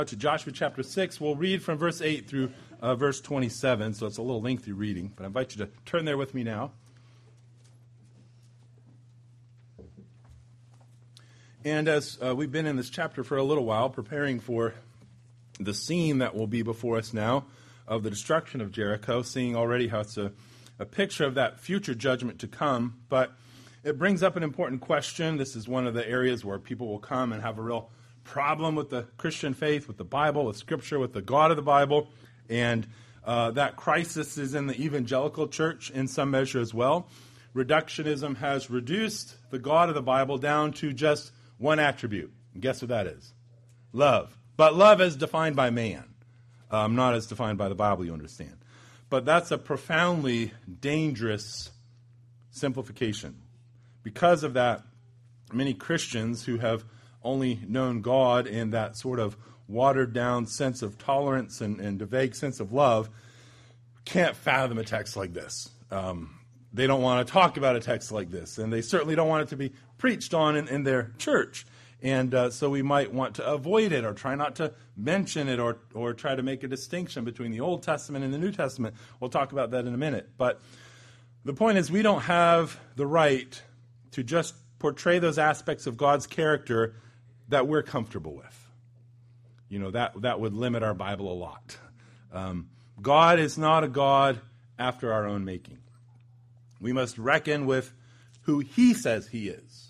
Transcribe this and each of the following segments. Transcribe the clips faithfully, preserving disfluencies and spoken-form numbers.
To Joshua chapter six, we'll read from verse eight through uh, verse twenty-seven, so it's a little lengthy reading, but I invite you to turn there with me now. And as uh, we've been in this chapter for a little while, preparing for the scene that will be before us now of the destruction of Jericho, seeing already how it's a, a picture of that future judgment to come, but it brings up an important question. This is one of the areas where people will come and have a real problem with the Christian faith, with the Bible, with Scripture, with the God of the Bible, and uh, that crisis is in the evangelical church in some measure as well. Reductionism has reduced the God of the Bible down to just one attribute. And guess what that is? Love. But love as defined by man, um, not as defined by the Bible, you understand. But that's a profoundly dangerous simplification. Because of that, many Christians who have only known God in that sort of watered-down sense of tolerance and, and a vague sense of love can't fathom a text like this. Um, they don't want to talk about a text like this, and they certainly don't want it to be preached on in, in their church. And uh, so we might want to avoid it or try not to mention it or, or try to make a distinction between the Old Testament and the New Testament. We'll talk about that in a minute. But the point is, we don't have the right to just portray those aspects of God's character that we're comfortable with. You know, that, that would limit our Bible a lot. Um, God is not a God after our own making. We must reckon with who He says He is.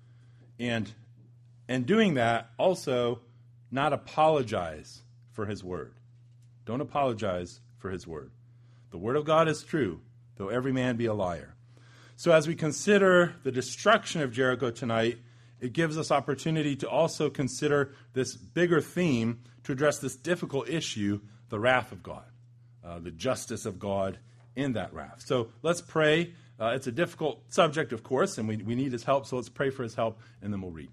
And, and doing that, also not apologize for His word. Don't apologize for His word. The word of God is true, though every man be a liar. So as we consider the destruction of Jericho tonight, it gives us opportunity to also consider this bigger theme to address this difficult issue, the wrath of God, uh, the justice of God in that wrath. So let's pray. Uh, it's a difficult subject, of course, and we, we need His help, so let's pray for His help, and then we'll read.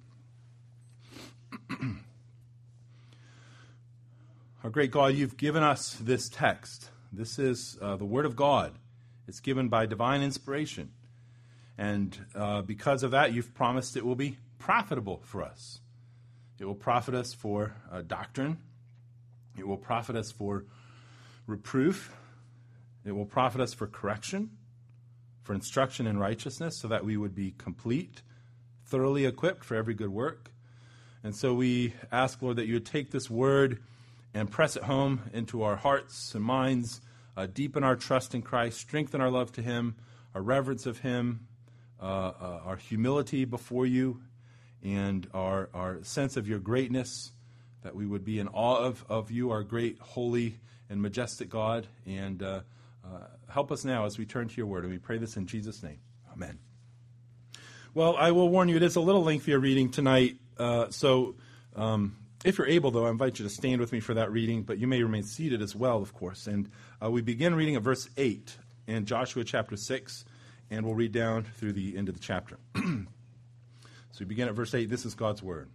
Our great God, You've given us this text. This is uh, the Word of God. It's given by divine inspiration. And uh, because of that, You've promised it will be profitable for us. It will profit us for uh, doctrine. It will profit us for reproof. It will profit us for correction, for instruction in righteousness, so that we would be complete, thoroughly equipped for every good work. And so we ask, Lord, that You would take this word and press it home into our hearts and minds, uh, deepen our trust in Christ, strengthen our love to Him, our reverence of Him, uh, uh, our humility before You, and our, our sense of Your greatness, that we would be in awe of, of You, our great, holy, and majestic God. And uh, uh, help us now as we turn to Your word. And we pray this in Jesus' name. Amen. Well, I will warn you, it is a little lengthier reading tonight. Uh, so um, if you're able, though, I invite you to stand with me for that reading. But you may remain seated as well, of course. And uh, we begin reading at verse eight in Joshua chapter six. And we'll read down through the end of the chapter. So we begin at verse eight. This is God's word.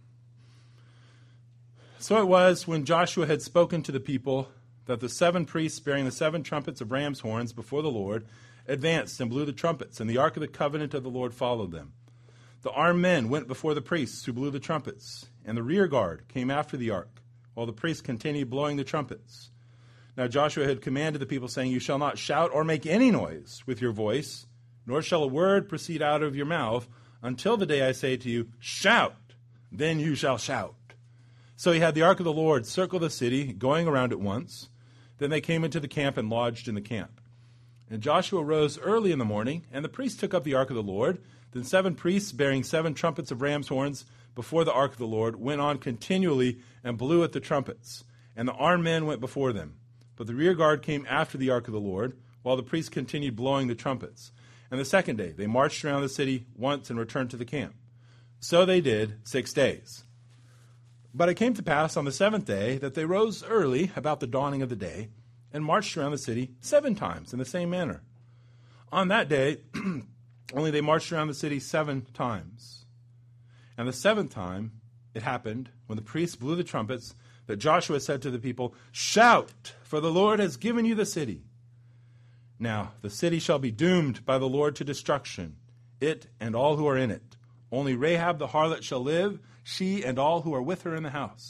So it was, when Joshua had spoken to the people, that the seven priests bearing the seven trumpets of ram's horns before the Lord advanced and blew the trumpets, and the ark of the covenant of the Lord followed them. The armed men went before the priests who blew the trumpets, and the rear guard came after the ark, while the priests continued blowing the trumpets. Now Joshua had commanded the people, saying, You shall not shout or make any noise with your voice, nor shall a word proceed out of your mouth, until the day I say to you, Shout, then you shall shout. So he had the ark of the Lord circle the city, going around it once. Then they came into the camp and lodged in the camp. And Joshua rose early in the morning, and the priests took up the ark of the Lord. Then seven priests, bearing seven trumpets of ram's horns before the ark of the Lord, went on continually and blew at the trumpets. And the armed men went before them. But the rear guard came after the ark of the Lord, while the priests continued blowing the trumpets. And the second day they marched around the city once and returned to the camp. So they did six days. But it came to pass on the seventh day that they rose early about the dawning of the day and marched around the city seven times in the same manner. On that day, only they marched around the city seven times. And the seventh time it happened, when the priests blew the trumpets, that Joshua said to the people, Shout, for the Lord has given you the city. Now the city shall be doomed by the Lord to destruction, it and all who are in it. Only Rahab the harlot shall live, she and all who are with her in the house.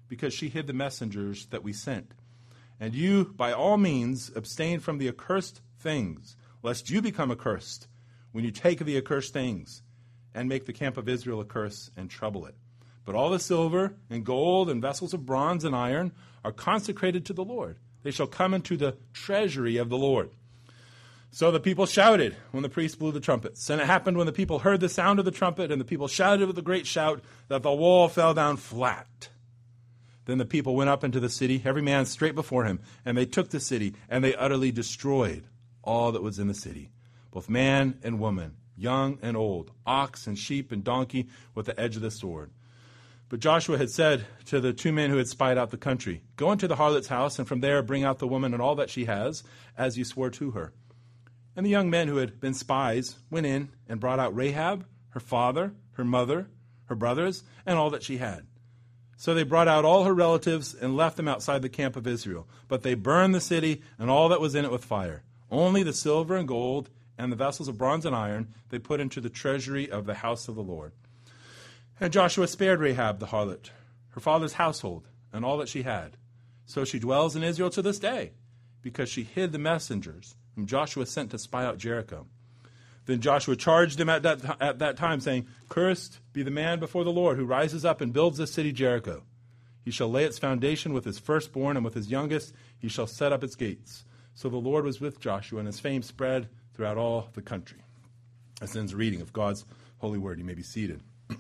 because she hid the messengers that we sent. And you, by all means, abstain from the accursed things, lest you become accursed when you take of the accursed things and make the camp of Israel a curse and trouble it. But all the silver and gold and vessels of bronze and iron are consecrated to the Lord. They shall come into the treasury of the Lord. So the people shouted when the priest blew the trumpets. And it happened when the people heard the sound of the trumpet, and the people shouted with a great shout, that the wall fell down flat. Then the people went up into the city, every man straight before him, and they took the city, and they utterly destroyed all that was in the city, both man and woman, young and old, ox and sheep and donkey, with the edge of the sword. But Joshua had said to the two men who had spied out the country, go into the harlot's house, and from there bring out the woman and all that she has, as you swore to her. And the young men who had been spies went in and brought out Rahab, her father, her mother, her brothers, and all that she had. So they brought out all her relatives and left them outside the camp of Israel. But they burned the city and all that was in it with fire. Only the silver and gold and the vessels of bronze and iron they put into the treasury of the house of the Lord. And Joshua spared Rahab the harlot, her father's household, and all that she had. So she dwells in Israel to this day, because she hid the messengers whom Joshua sent to spy out Jericho. Then Joshua charged them at that, at that time, saying, cursed be the man before the Lord who rises up and builds this city Jericho. He shall lay its foundation with his firstborn, and with his youngest he shall set up its gates. So the Lord was with Joshua, and his fame spread throughout all the country. This ends the reading of God's holy word. You may be seated.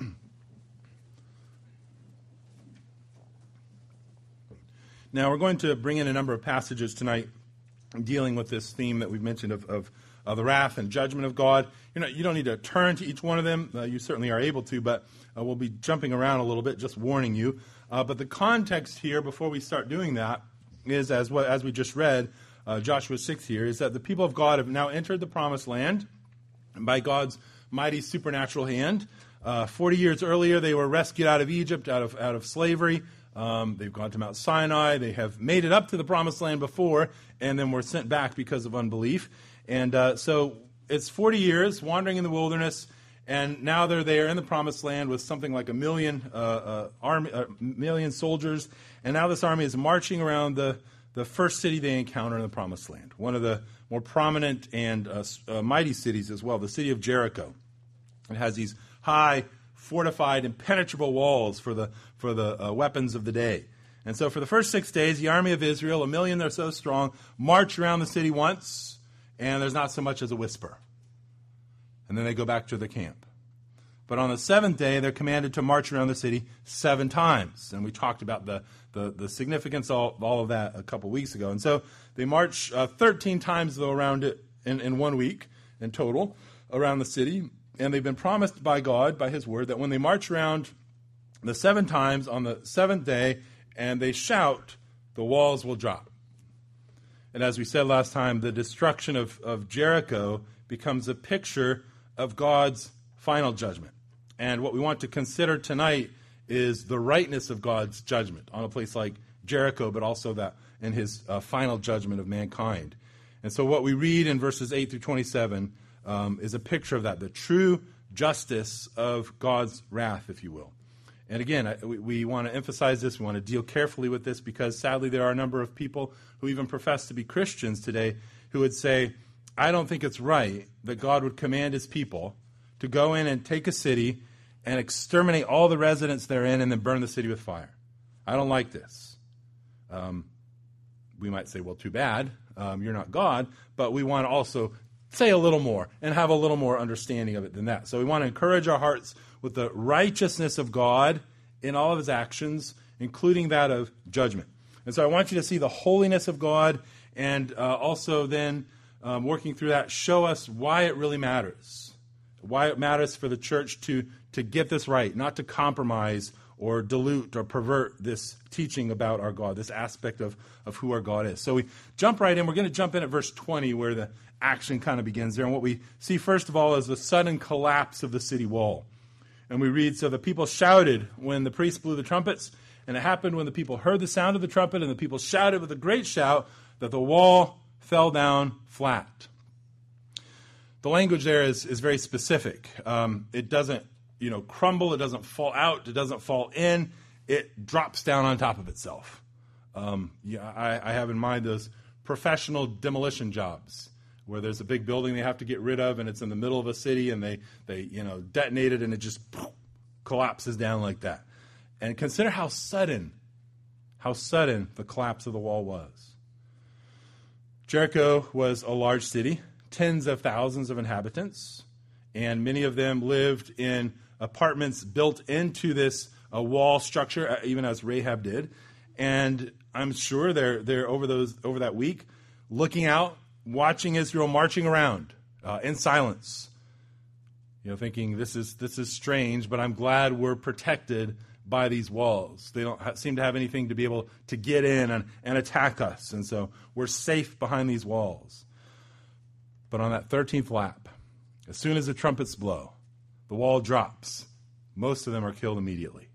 Now we're going to bring in a number of passages tonight dealing with this theme that we've mentioned of, of, of the wrath and judgment of God. You know, you don't need to turn to each one of them. Uh, you certainly are able to, but uh, we'll be jumping around a little bit, just warning you. Uh, but the context here, before we start doing that, is as what as we just read, uh, Joshua six here, is that the people of God have now entered the promised land by God's mighty supernatural hand. Uh, Forty years earlier, they were rescued out of Egypt, out of out of slavery. Um, they've gone to Mount Sinai. They have made it up to the promised land before, and then were sent back because of unbelief. And uh, so it's forty years wandering in the wilderness, and now they're there in the promised land with something like a million uh, uh, army, uh, million soldiers. And now this army is marching around the, the first city they encounter in the promised land, one of the more prominent and uh, uh, mighty cities as well, the city of Jericho. It has these high, fortified, impenetrable walls for the for the uh, weapons of the day. And so for the first six days, the army of Israel, a million or so strong, march around the city once, and there's not so much as a whisper. And then they go back to the camp. But on the seventh day, they're commanded to march around the city seven times. And we talked about the, the, the significance of all of that a couple weeks ago. And so they march uh, thirteen times, though, around it in, in one week in total around the city. And they've been promised by God, by his word, that when they march around the seven times on the seventh day and they shout, the walls will drop. And as we said last time, the destruction of, of Jericho becomes a picture of God's final judgment. And what we want to consider tonight is the rightness of God's judgment on a place like Jericho, but also that in his uh, final judgment of mankind. And so what we read in verses eight through twenty-seven Um, is a picture of that, the true justice of God's wrath, if you will. And again, I, we, we want to emphasize this. We want to deal carefully with this because sadly there are a number of people who even profess to be Christians today who would say, I don't think it's right that God would command his people to go in and take a city and exterminate all the residents therein and then burn the city with fire. I don't like this. Um, we might say, well, too bad. Um, you're not God. But we want to also say a little more and have a little more understanding of it than that. So we want to encourage our hearts with the righteousness of God in all of his actions, including that of judgment. And so I want you to see the holiness of God and uh, also then um, working through that, show us why it really matters, why it matters for the church to, to get this right, not to compromise or dilute or pervert this teaching about our God, this aspect of, of who our God is. So we jump right in. We're going to jump in at verse twenty where the action kind of begins there. And what we see, first of all, is the sudden collapse of the city wall. And we read, so the people shouted when the priest blew the trumpets, and it happened when the people heard the sound of the trumpet, and the people shouted with a great shout that the wall fell down flat. The language there is, is very specific. Um, it doesn't, you know, crumble. It doesn't fall out. It doesn't fall in. it drops down on top of itself. Um, yeah, I, I have in mind those professional demolition jobs where there's a big building they have to get rid of, and it's in the middle of a city, and they, they you know, detonate it, and it just poof, collapses down like that. And consider how sudden, how sudden the collapse of the wall was. Jericho was a large city, tens of thousands of inhabitants, and many of them lived in apartments built into this uh, wall structure, even as Rahab did. And I'm sure they're they're over those over that week, looking out, watching Israel marching around uh, in silence. You know, thinking this is this is strange, but I'm glad we're protected by these walls. They don't ha- seem to have anything to be able to get in and, and attack us, and so we're safe behind these walls. But on that thirteenth lap, as soon as the trumpets blow, the wall drops. Most of them are killed immediately.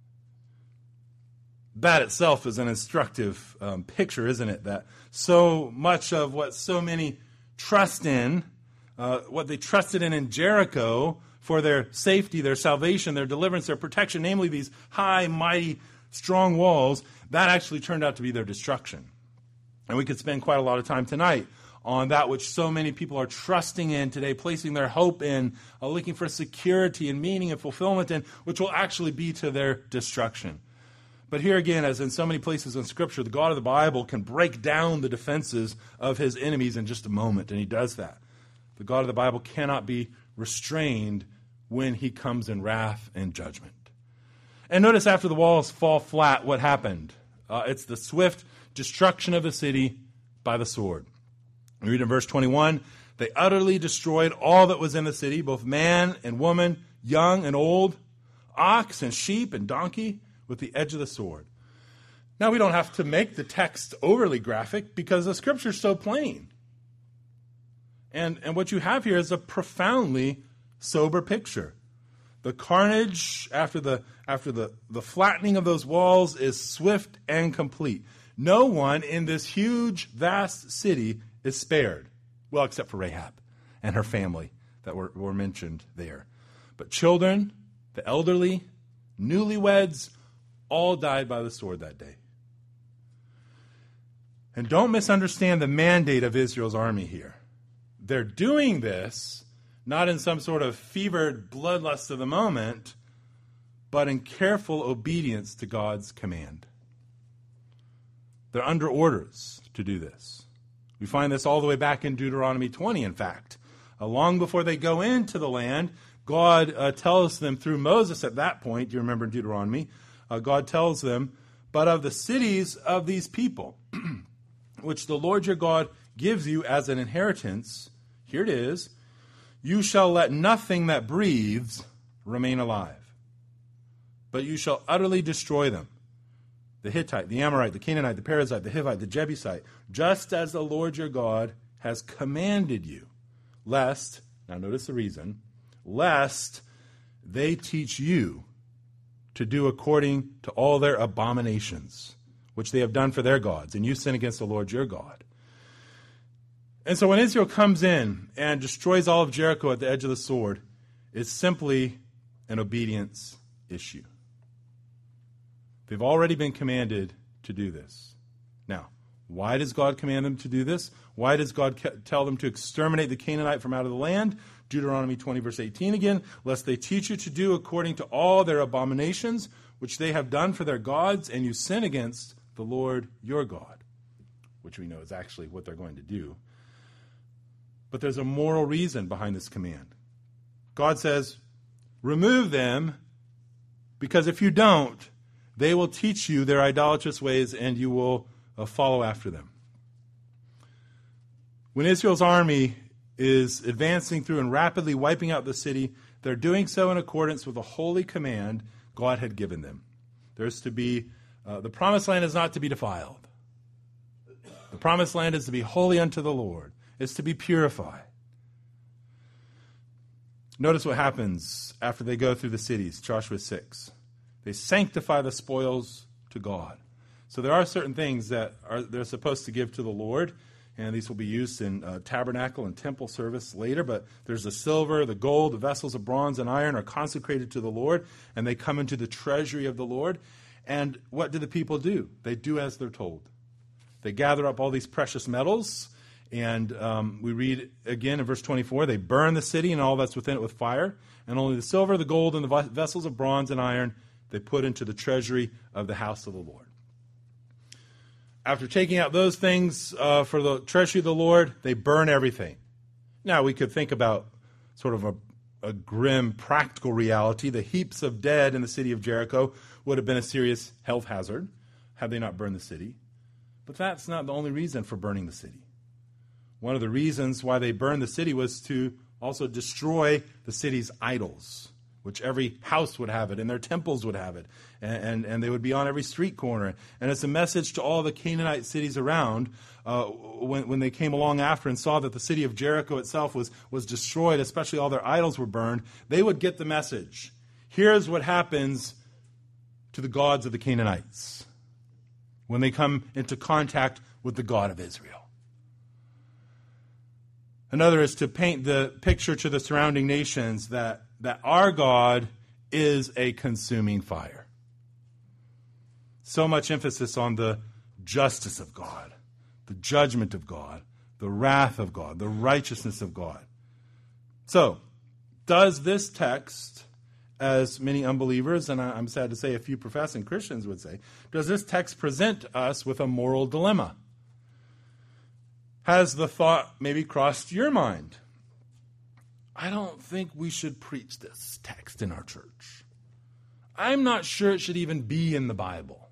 That itself is an instructive um, picture, isn't it? That so much of what so many trust in, uh, what they trusted in in Jericho for their safety, their salvation, their deliverance, their protection, namely these high, mighty, strong walls, that actually turned out to be their destruction. And we could spend quite a lot of time tonight on that which so many people are trusting in today, placing their hope in, uh, looking for security and meaning and fulfillment in, which will actually be to their destruction. But here again, as in so many places in Scripture, the God of the Bible can break down the defenses of his enemies in just a moment, and he does that. The God of the Bible cannot be restrained when he comes in wrath and judgment. And notice after the walls fall flat, what happened? Uh, it's the swift destruction of the city by the sword. We read in verse twenty-one, they utterly destroyed all that was in the city, both man and woman, young and old, ox and sheep and donkey, with the edge of the sword. Now, we don't have to make the text overly graphic because the Scripture is so plain. And, and what you have here is a profoundly sober picture. The carnage after the after the, the flattening of those walls is swift and complete. No one in this huge, vast city is spared. Well, except for Rahab and her family that were, were mentioned there. But children, the elderly, newlyweds, all died by the sword that day. And don't misunderstand the mandate of Israel's army here. They're doing this not in some sort of fevered bloodlust of the moment, but in careful obedience to God's command. They're under orders to do this. We find this all the way back in Deuteronomy twenty, in fact. Uh, long before they go into the land, God uh, tells them through Moses at that point, you remember in Deuteronomy, uh, God tells them, but of the cities of these people, which the Lord your God gives you as an inheritance, here it is, you shall let nothing that breathes remain alive, but you shall utterly destroy them. The Hittite, the Amorite, the Canaanite, the Perizzite, the Hivite, the Jebusite, just as the Lord your God has commanded you, lest, now notice the reason, lest they teach you to do according to all their abominations, which they have done for their gods, and you sin against the Lord your God. And so when Israel comes in and destroys all of Jericho at the edge of the sword, it's simply an obedience issue. They've already been commanded to do this. Now, why does God command them to do this? Why does God tell them to exterminate the Canaanite from out of the land? Deuteronomy twenty, verse eighteen again, lest they teach you to do according to all their abominations, which they have done for their gods, and you sin against the Lord your God, which we know is actually what they're going to do. But there's a moral reason behind this command. God says, remove them, because if you don't, they will teach you their idolatrous ways, and you will uh, follow after them. When Israel's army is advancing through and rapidly wiping out the city, they're doing so in accordance with a holy command God had given them. There's to be, uh, the promised land is not to be defiled. The promised land is to be holy unto the Lord. It's to be purified. Notice what happens after they go through the cities, Joshua six. They sanctify the spoils to God. So there are certain things that are they're supposed to give to the Lord, and these will be used in uh, tabernacle and temple service later, but there's the silver, the gold, the vessels of bronze and iron are consecrated to the Lord, and they come into the treasury of the Lord. And what do the people do? They do as they're told. They gather up all these precious metals, and um, we read again in verse twenty-four, they burn the city and all that's within it with fire, and only the silver, the gold, and the vessels of bronze and iron they put into the treasury of the house of the Lord. After taking out those things uh, for the treasury of the Lord, they burn everything. Now, we could think about sort of a, a grim practical reality. The heaps of dead in the city of Jericho would have been a serious health hazard had they not burned the city. But that's not the only reason for burning the city. One of the reasons why they burned the city was to also destroy the city's idols, which every house would have it, and their temples would have it, and, and, and they would be on every street corner. And it's a message to all the Canaanite cities around uh, when, when they came along after and saw that the city of Jericho itself was, was destroyed, especially all their idols were burned. They would get the message. Here's what happens to the gods of the Canaanites when they come into contact with the God of Israel. Another is to paint the picture to the surrounding nations that, that our God is a consuming fire. So much emphasis on the justice of God, the judgment of God, the wrath of God, the righteousness of God. So, does this text, as many unbelievers, and I'm sad to say a few professing Christians would say, does this text present us with a moral dilemma? Has the thought maybe crossed your mind? I don't think we should preach this text in our church. I'm not sure it should even be in the Bible.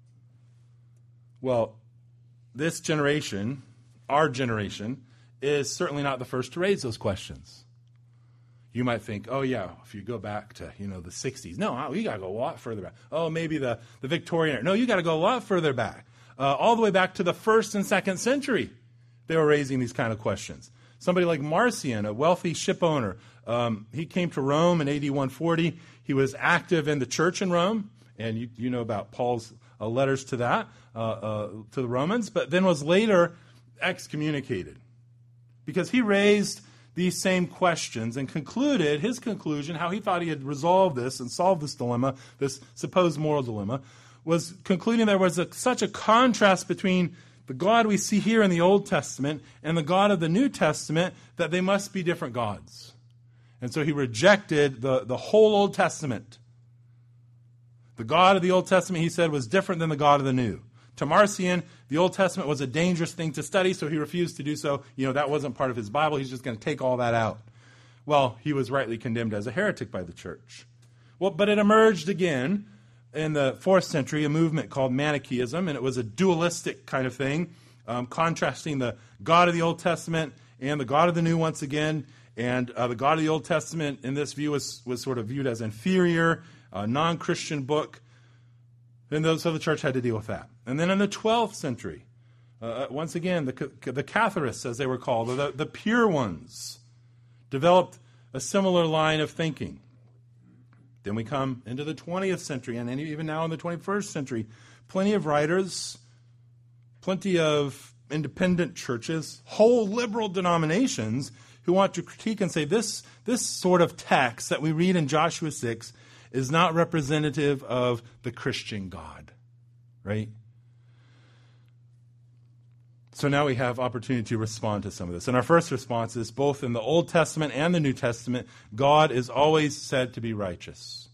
Well, this generation, our generation, is certainly not the first to raise those questions. You might think, oh yeah, if you go back to, you know, the sixties. No, you got to go a lot further back. Oh, maybe the, the Victorian era. No, you got to go a lot further back. Uh, all the way back to the first and second century. They were raising these kind of questions. Somebody like Marcion, a wealthy ship owner, um, he came to Rome in A D one forty. He was active in the church in Rome, and you, you know about Paul's uh, letters to that, uh, uh, to the Romans, but then was later excommunicated because he raised these same questions and concluded, his conclusion, how he thought he had resolved this and solved this dilemma, this supposed moral dilemma, was concluding there was a, such a contrast between the God we see here in the Old Testament and the God of the New Testament that they must be different gods. And so he rejected the, the whole Old Testament. The God of the Old Testament, he said, was different than the God of the New. To Marcion, the Old Testament was a dangerous thing to study, so he refused to do so. You know, that wasn't part of his Bible. He's just going to take all that out. Well, he was rightly condemned as a heretic by the church. Well, but it emerged again in the fourth century, a movement called Manichaeism, and it was a dualistic kind of thing, um, contrasting the God of the Old Testament and the God of the New once again. And uh, the God of the Old Testament, in this view, was, was sort of viewed as inferior, a non-Christian book. And so the church had to deal with that. And then in the twelfth century, uh, once again, the, the Catharists, as they were called, or the, the pure ones, developed a similar line of thinking. Then we come into the twentieth century, and even now in the twenty-first century, plenty of writers, plenty of independent churches, whole liberal denominations who want to critique and say this, this sort of text that we read in Joshua six is not representative of the Christian God, right? So now we have opportunity to respond to some of this. And our first response is both in the Old Testament and the New Testament, God is always said to be righteous.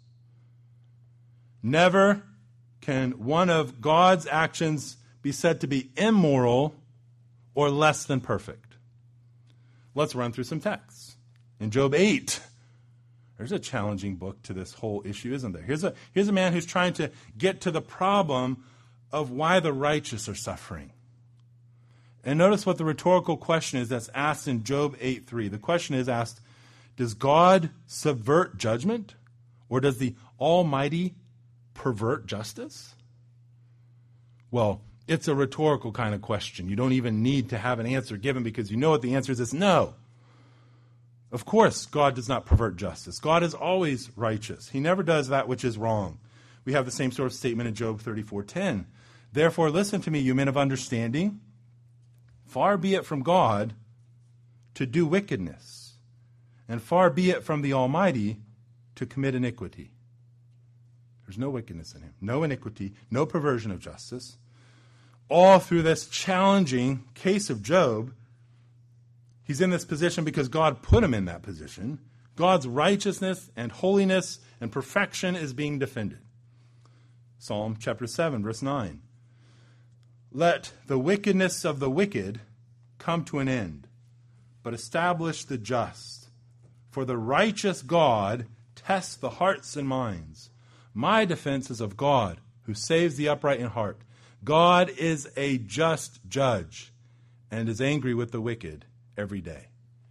Never can one of God's actions be said to be immoral or less than perfect. Let's run through some texts. In Job eight, there's a challenging book to this whole issue, isn't there? Here's a, here's a man who's trying to get to the problem of why the righteous are suffering. And notice what the rhetorical question is that's asked in Job eight three. The question is asked, does God subvert judgment? Or does the Almighty pervert justice? Well, it's a rhetorical kind of question. You don't even need to have an answer given because you know what the answer is. It's no. Of course, God does not pervert justice. God is always righteous. He never does that which is wrong. We have the same sort of statement in Job thirty-four ten. Therefore, listen to me, you men of understanding. Far be it from God to do wickedness, and far be it from the Almighty to commit iniquity. There's no wickedness in him, no iniquity, no perversion of justice. All through this challenging case of Job, he's in this position because God put him in that position. God's righteousness and holiness and perfection is being defended. Psalm chapter seven, verse nine. Let the wickedness of the wicked come to an end, but establish the just. For the righteous God tests the hearts and minds. My defense is of God, who saves the upright in heart. God is a just judge and is angry with the wicked every day.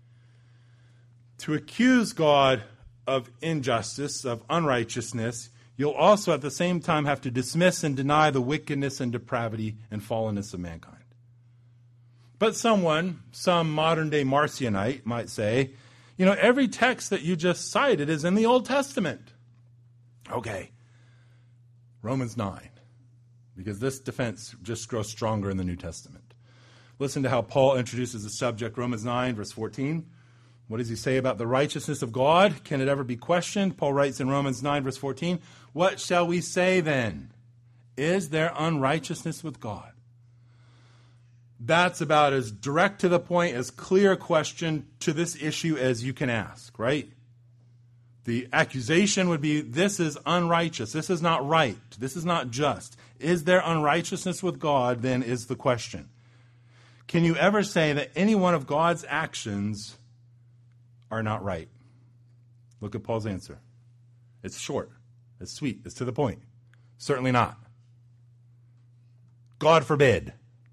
To accuse God of injustice, of unrighteousness, you'll also at the same time have to dismiss and deny the wickedness and depravity and fallenness of mankind. But someone, some modern-day Marcionite might say, you know, every text that you just cited is in the Old Testament. Okay. Romans nine. Because this defense just grows stronger in the New Testament. Listen to how Paul introduces the subject. Romans nine, verse fourteen. What does he say about the righteousness of God? Can it ever be questioned? Paul writes in Romans nine, verse fourteen, what shall we say then? Is there unrighteousness with God? That's about as direct to the point, as clear a question to this issue as you can ask, right? The accusation would be, this is unrighteous. This is not right. This is not just. Is there unrighteousness with God, then is the question. Can you ever say that any one of God's actions are not right? Look at Paul's answer. It's short. It's sweet. It's to the point. Certainly not. God forbid.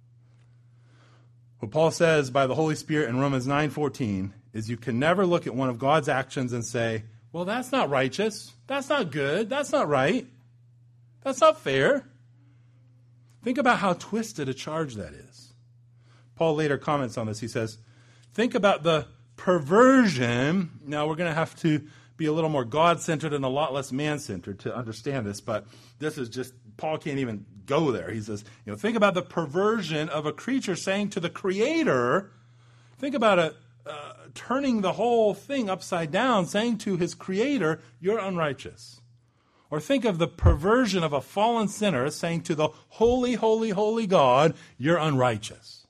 What Paul says by the Holy Spirit in Romans nine fourteen is you can never look at one of God's actions and say, well, that's not righteous. That's not good. That's not right. That's not fair. Think about how twisted a charge that is. Paul later comments on this. He says, think about the perversion. Now, we're going to have to be a little more God-centered and a lot less man-centered to understand this, but this is just, Paul can't even go there. He says, you know, think about the perversion of a creature saying to the Creator, think about a uh, turning the whole thing upside down, saying to his Creator, you're unrighteous. Or think of the perversion of a fallen sinner saying to the holy, holy, holy God, you're unrighteous.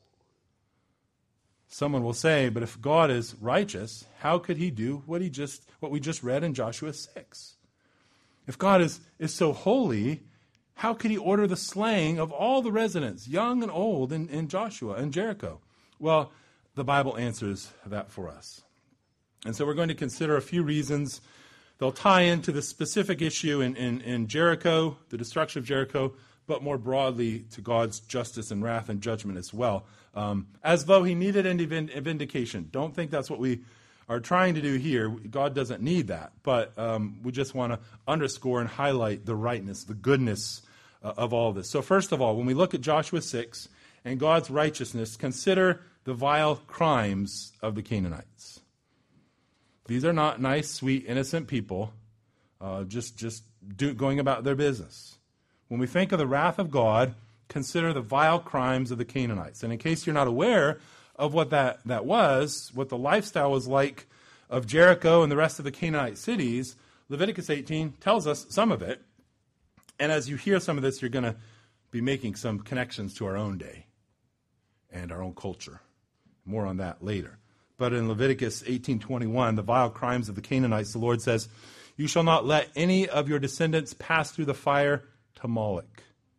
Someone will say, but if God is righteous, how could he do what he just what we just read in Joshua six? If God is, is so holy, how could he order the slaying of all the residents, young and old, in, in Joshua and Jericho? Well, the Bible answers that for us. And so we're going to consider a few reasons. They'll tie into the specific issue in, in, in Jericho, the destruction of Jericho, but more broadly to God's justice and wrath and judgment as well. Um, as though he needed any vindication. Don't think that's what we are trying to do here. God doesn't need that. But um, we just want to underscore and highlight the rightness, the goodness uh, of all this. So first of all, when we look at Joshua six and God's righteousness, consider the vile crimes of the Canaanites. These are not nice, sweet, innocent people uh, just, just do, going about their business. When we think of the wrath of God, consider the vile crimes of the Canaanites. And in case you're not aware of what that, that was, what the lifestyle was like of Jericho and the rest of the Canaanite cities, Leviticus eighteen tells us some of it. And as you hear some of this, you're going to be making some connections to our own day and our own culture. More on that later. But in Leviticus eighteen twenty-one, the vile crimes of the Canaanites, the Lord says, you shall not let any of your descendants pass through the fire to Moloch.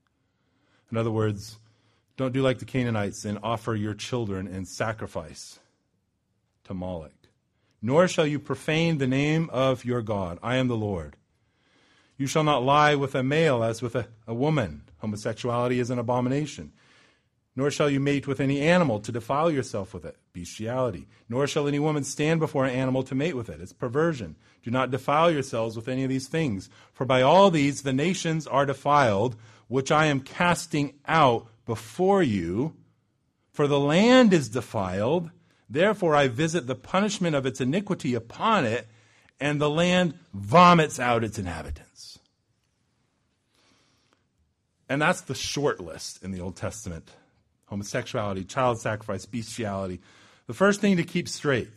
In other words, don't do like the Canaanites and offer your children in sacrifice to Moloch. Nor shall you profane the name of your God. I am the Lord. You shall not lie with a male as with a, a woman. Homosexuality is an abomination. Nor shall you mate with any animal to defile yourself with it. Bestiality. Nor shall any woman stand before an animal to mate with it. It's perversion. Do not defile yourselves with any of these things. For by all these the nations are defiled, which I am casting out before you. For the land is defiled. Therefore I visit the punishment of its iniquity upon it, and the land vomits out its inhabitants. And that's the short list in the Old Testament. Homosexuality, child sacrifice, bestiality. The first thing to keep straight,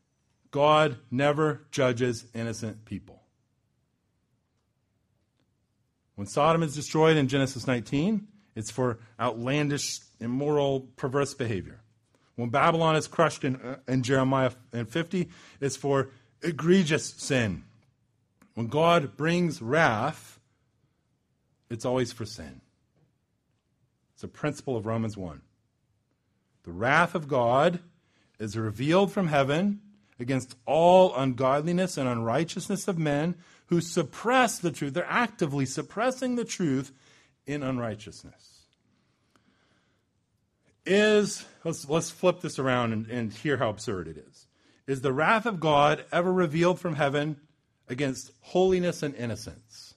God never judges innocent people. When Sodom is destroyed in Genesis nineteen, it's for outlandish, immoral, perverse behavior. When Babylon is crushed in, uh, in Jeremiah fifty, it's for egregious sin. When God brings wrath, it's always for sin. It's a principle of Romans one. The wrath of God is revealed from heaven against all ungodliness and unrighteousness of men who suppress the truth. They're actively suppressing the truth in unrighteousness. Is, let's, let's flip this around and, and hear how absurd it is. Is the wrath of God ever revealed from heaven against holiness and innocence?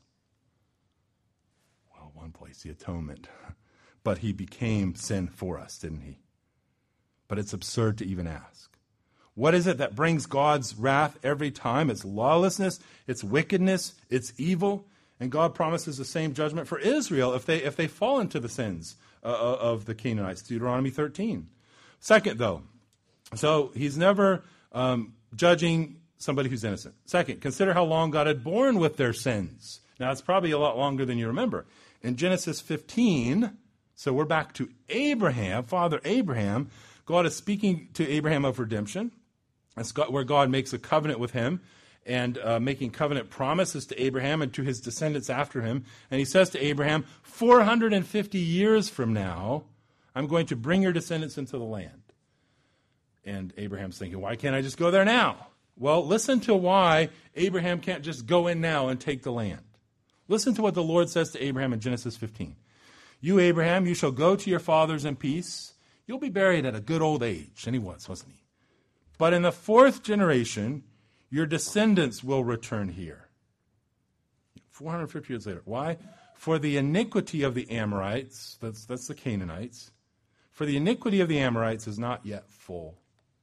Well, one place, the atonement. But he became sin for us, didn't he? But it's absurd to even ask. What is it that brings God's wrath every time? It's lawlessness, it's wickedness, it's evil. And God promises the same judgment for Israel if they if they fall into the sins uh, of the Canaanites, Deuteronomy thirteen. Second, though, so he's never um, judging somebody who's innocent. Second, consider how long God had borne with their sins. Now, it's probably a lot longer than you remember. In Genesis fifteen, so we're back to Abraham, Father Abraham. God is speaking to Abraham of redemption. That's where God makes a covenant with him and uh, making covenant promises to Abraham and to his descendants after him. And he says to Abraham, four hundred fifty years from now, I'm going to bring your descendants into the land. And Abraham's thinking, why can't I just go there now? Well, listen to why Abraham can't just go in now and take the land. Listen to what the Lord says to Abraham in Genesis fifteen. You, Abraham, you shall go to your fathers in peace. You'll be buried at a good old age. And he was, wasn't he? But in the fourth generation, your descendants will return here. four hundred fifty years later. Why? For the iniquity of the Amorites, that's, that's the Canaanites, for the iniquity of the Amorites is not yet full.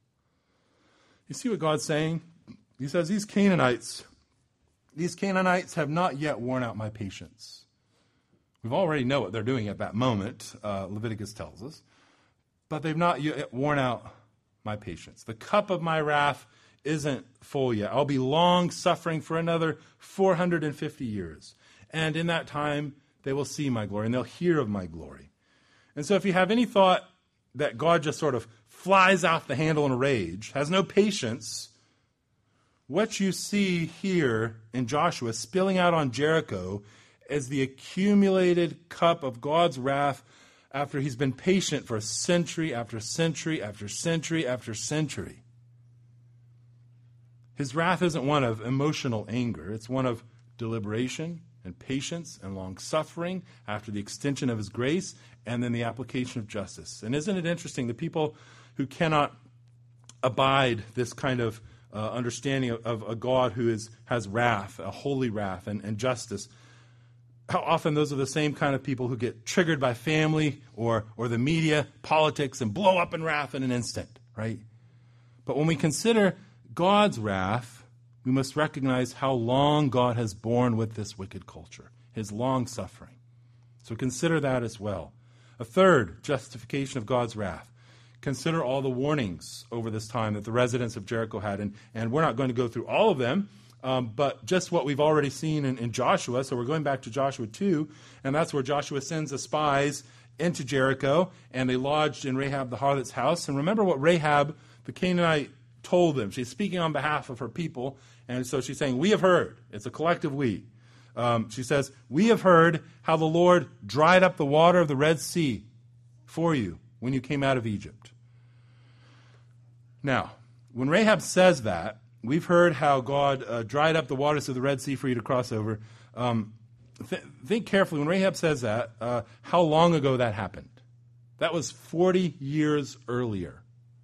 You see what God's saying? He says, these Canaanites, these Canaanites have not yet worn out my patience. We already know what they're doing at that moment, uh, Leviticus tells us. But they've not yet worn out my patience. The cup of my wrath isn't full yet. I'll be long suffering for another four hundred fifty years. And in that time, they will see my glory and they'll hear of my glory. And so if you have any thought that God just sort of flies off the handle in a rage, has no patience, what you see here in Joshua spilling out on Jericho is the accumulated cup of God's wrath after he's been patient for century after century after century after century. His wrath isn't one of emotional anger. It's one of deliberation and patience and long-suffering after the extension of his grace and then the application of justice. And isn't it interesting, the people who cannot abide this kind of uh, understanding of, of a God who is has wrath, a holy wrath and, and justice, how often those are the same kind of people who get triggered by family or, or the media, politics, and blow up in wrath in an instant, right? But when we consider God's wrath, we must recognize how long God has borne with this wicked culture, his long suffering. So consider that as well. A third justification of God's wrath. Consider all the warnings over this time that the residents of Jericho had. And, and we're not going to go through all of them, um, but just what we've already seen in, in Joshua. So we're going back to Joshua two, and that's where Joshua sends the spies into Jericho, and they lodged in Rahab the harlot's house. And remember what Rahab, the Canaanite, told them. She's speaking on behalf of her people, and so she's saying, we have heard. It's a collective we. Um, she says, we have heard how the Lord dried up the water of the Red Sea for you when you came out of Egypt. Now, when Rahab says that, we've heard how God uh, dried up the waters of the Red Sea for you to cross over. Um, th- think carefully. When Rahab says that, uh, how long ago that happened? That was forty years earlier.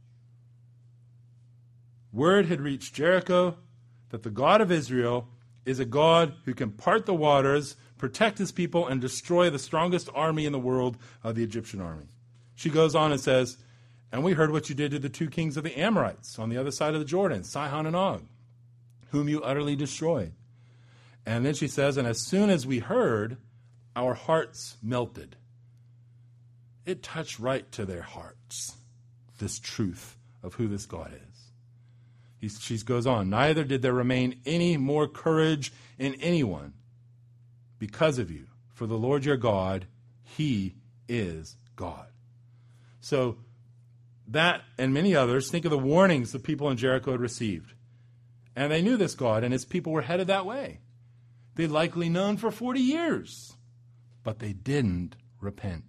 Word had reached Jericho that the God of Israel is a God who can part the waters, protect his people, and destroy the strongest army in the world, uh, the Egyptian army. She goes on and says, and we heard what you did to the two kings of the Amorites on the other side of the Jordan, Sihon and Og, whom you utterly destroyed. And then she says, and as soon as we heard, our hearts melted. It touched right to their hearts, this truth of who this God is. He, she goes on, neither did there remain any more courage in anyone because of you, for the Lord your God, he is God. So that and many others, think of the warnings the people in Jericho had received. And they knew this God, and his people were headed that way. They'd likely known for forty years, but they didn't repent.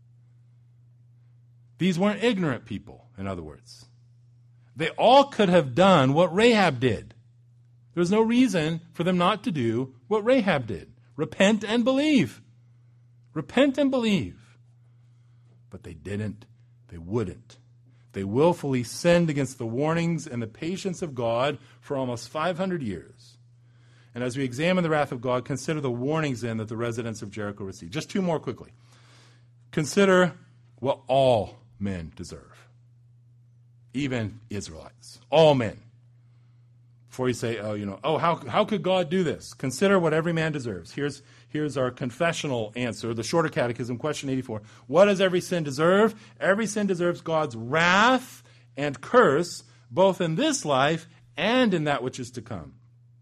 These weren't ignorant people, in other words. They all could have done what Rahab did. There was no reason for them not to do what Rahab did. Repent and believe. Repent and believe. But they didn't. They wouldn't. They willfully sinned against the warnings and the patience of God for almost five hundred years. And as we examine the wrath of God, consider the warnings then that the residents of Jericho received. Just two more quickly. Consider what all men deserve. Even Israelites. All men. Before you say, oh, you know, oh, how, how could God do this? Consider what every man deserves. Here's, here's our confessional answer, the Shorter Catechism, question eighty-four. What does every sin deserve? Every sin deserves God's wrath and curse, both in this life and in that which is to come.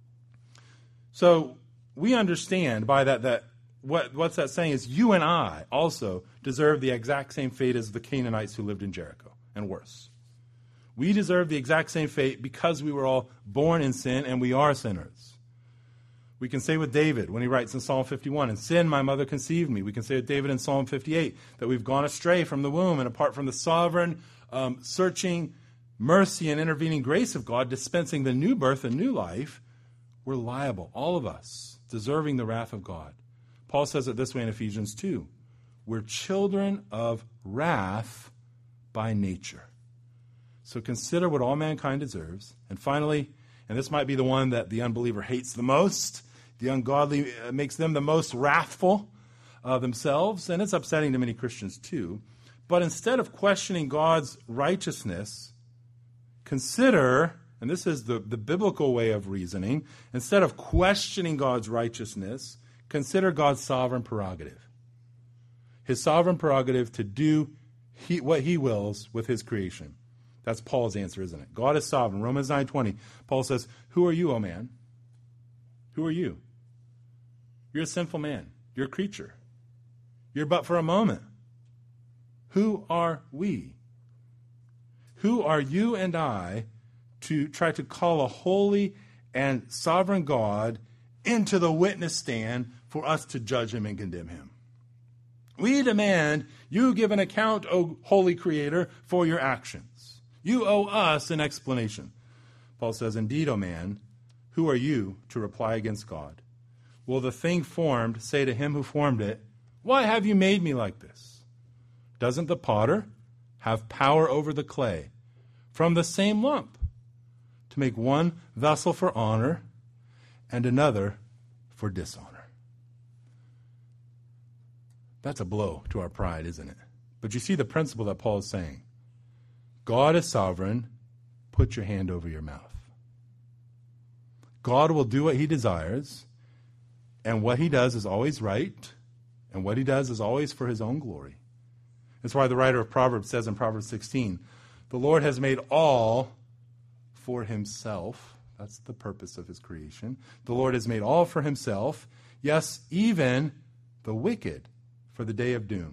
So we understand by that that what, what's that saying is you and I also deserve the exact same fate as the Canaanites who lived in Jericho, and worse. We deserve the exact same fate because we were all born in sin and we are sinners. We can say with David when he writes in Psalm fifty-one, "In sin my mother conceived me." We can say with David in Psalm fifty-eight that we've gone astray from the womb, and apart from the sovereign, um, searching mercy and intervening grace of God, dispensing the new birth and new life, we're liable, all of us, deserving the wrath of God. Paul says it this way in Ephesians two. We're children of wrath by nature. So consider what all mankind deserves. And finally, and this might be the one that the unbeliever hates the most, the ungodly uh, makes them the most wrathful uh, themselves, and it's upsetting to many Christians too. But instead of questioning God's righteousness, consider, and this is the, the biblical way of reasoning, instead of questioning God's righteousness, consider God's sovereign prerogative. His sovereign prerogative to do he, what he wills with his creation. That's Paul's answer, isn't it? God is sovereign. Romans nine twenty, Paul says, who are you, O man? Who are you? You're a sinful man. You're a creature. You're but for a moment. Who are we? Who are you and I to try to call a holy and sovereign God into the witness stand for us to judge him and condemn him? We demand you give an account, O holy Creator, for your actions. You owe us an explanation. Paul says, indeed, O man, who are you to reply against God? Will the thing formed say to him who formed it, why have you made me like this? Doesn't the potter have power over the clay from the same lump to make one vessel for honor and another for dishonor? That's a blow to our pride, isn't it? But you see the principle that Paul is saying. God is sovereign. Put your hand over your mouth. God will do what he desires, and what he does is always right, and what he does is always for his own glory. That's why the writer of Proverbs says in Proverbs sixteen, the Lord has made all for himself. That's the purpose of his creation. The Lord has made all for himself, yes, even the wicked for the day of doom.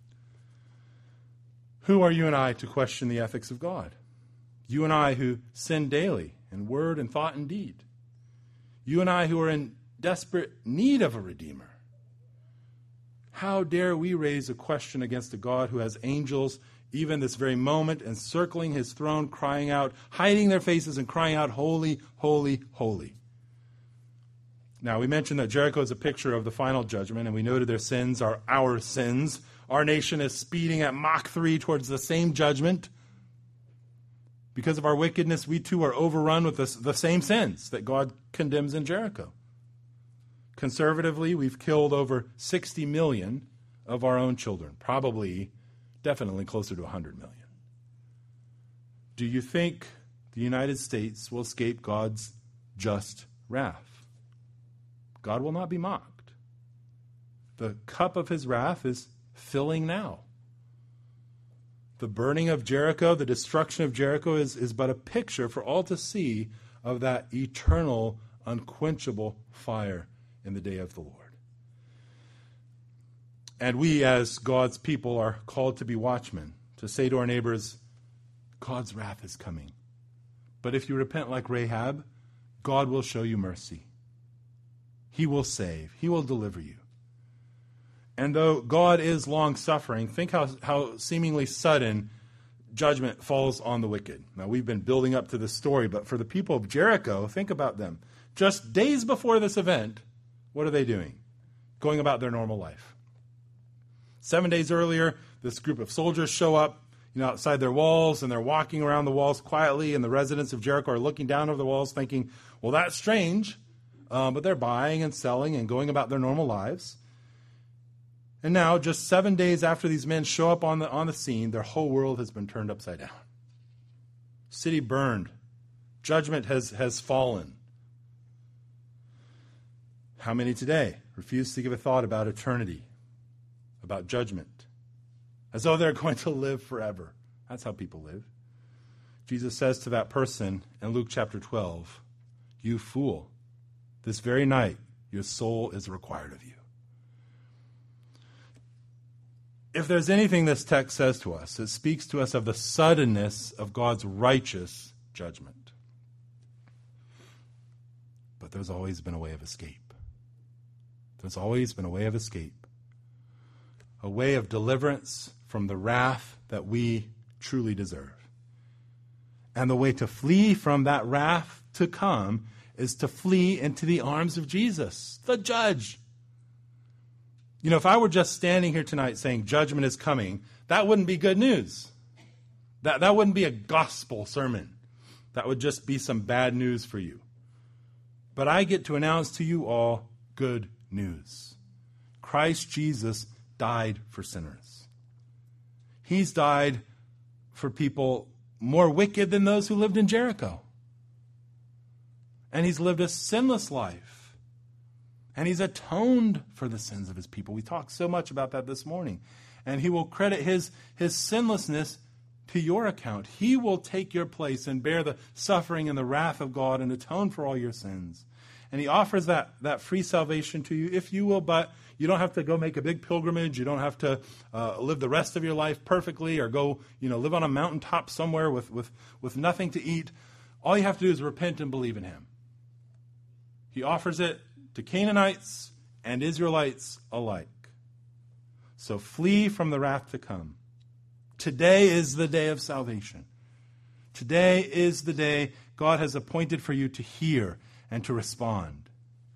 Who are you and I to question the ethics of God? You and I who sin daily in word and thought and deed. You and I who are in desperate need of a Redeemer. How dare we raise a question against a God who has angels even this very moment encircling his throne, crying out, hiding their faces and crying out, holy, holy, holy. Now, we mentioned that Jericho is a picture of the final judgment, and we noted their sins are our sins. Our nation is speeding at Mach three towards the same judgment. Because of our wickedness, we too are overrun with the, the same sins that God condemns in Jericho. Conservatively, we've killed over sixty million of our own children. Probably, definitely closer to one hundred million. Do you think the United States will escape God's just wrath? God will not be mocked. The cup of his wrath is filling now. The burning of Jericho, the destruction of Jericho is, is but a picture for all to see of that eternal, unquenchable fire in the day of the Lord. And we as God's people are called to be watchmen, to say to our neighbors, God's wrath is coming. But if you repent like Rahab, God will show you mercy. He will save. He will deliver you. And though God is long-suffering, think how, how seemingly sudden judgment falls on the wicked. Now, we've been building up to this story, but for the people of Jericho, think about them. Just days before this event, what are they doing? Going about their normal life. Seven days earlier, this group of soldiers show up, you know, outside their walls, and they're walking around the walls quietly, and the residents of Jericho are looking down over the walls thinking, well, that's strange. Um, but they're buying and selling and going about their normal lives. And now, just seven days after these men show up on the, on the scene, their whole world has been turned upside down. City burned. Judgment has, has fallen. How many today refuse to give a thought about eternity, about judgment, as though they're going to live forever? That's how people live. Jesus says to that person in Luke chapter twelve, you fool, this very night your soul is required of you. If there's anything this text says to us, it speaks to us of the suddenness of God's righteous judgment. But there's always been a way of escape. There's always been a way of escape. A way of deliverance from the wrath that we truly deserve. And the way to flee from that wrath to come is to flee into the arms of Jesus, the judge. You know, if I were just standing here tonight saying judgment is coming, that wouldn't be good news. That, that wouldn't be a gospel sermon. That would just be some bad news for you. But I get to announce to you all good news. Christ Jesus died for sinners. He's died for people more wicked than those who lived in Jericho. And he's lived a sinless life. And he's atoned for the sins of his people. We talked so much about that this morning. And he will credit his, his sinlessness to your account. He will take your place and bear the suffering and the wrath of God and atone for all your sins. And he offers that, that free salvation to you if you will, but you don't have to go make a big pilgrimage. You don't have to uh, live the rest of your life perfectly or go, you know, live on a mountaintop somewhere with, with, with nothing to eat. All you have to do is repent and believe in him. He offers it to Canaanites and Israelites alike. So flee from the wrath to come. Today is the day of salvation. Today is the day God has appointed for you to hear and to respond.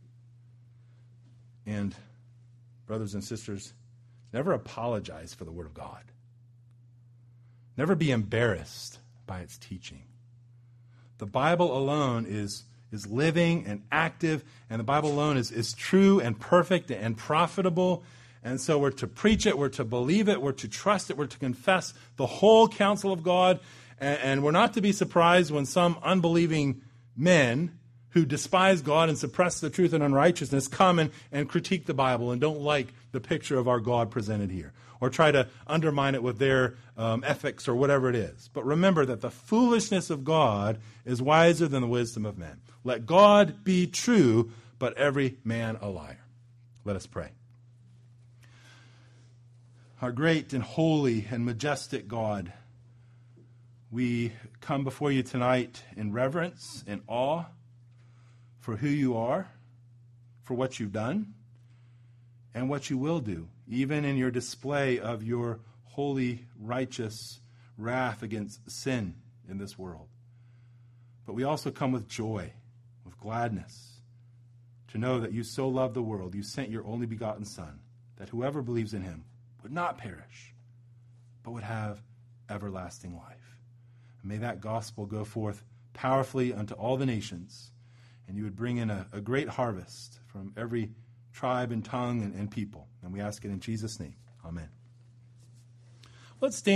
And, brothers and sisters, never apologize for the Word of God. Never be embarrassed by its teaching. The Bible alone is is living and active, and the Bible alone is, is true and perfect and profitable. And so we're to preach it, we're to believe it, we're to trust it, we're to confess the whole counsel of God, and, and we're not to be surprised when some unbelieving men who despise God and suppress the truth and unrighteousness come and, and critique the Bible and don't like the picture of our God presented here, or try to undermine it with their um, ethics or whatever it is. But remember that the foolishness of God is wiser than the wisdom of men. Let God be true, but every man a liar. Let us pray. Our great and holy and majestic God, we come before you tonight in reverence and awe for who you are, for what you've done, and what you will do, even in your display of your holy, righteous wrath against sin in this world. But we also come with joy, with gladness, to know that you so loved the world, you sent your only begotten Son, that whoever believes in him would not perish, but would have everlasting life. And may that gospel go forth powerfully unto all the nations, and you would bring in a, a great harvest from every tribe and tongue and, and people. And we ask it in Jesus' name. Amen. Let's stand.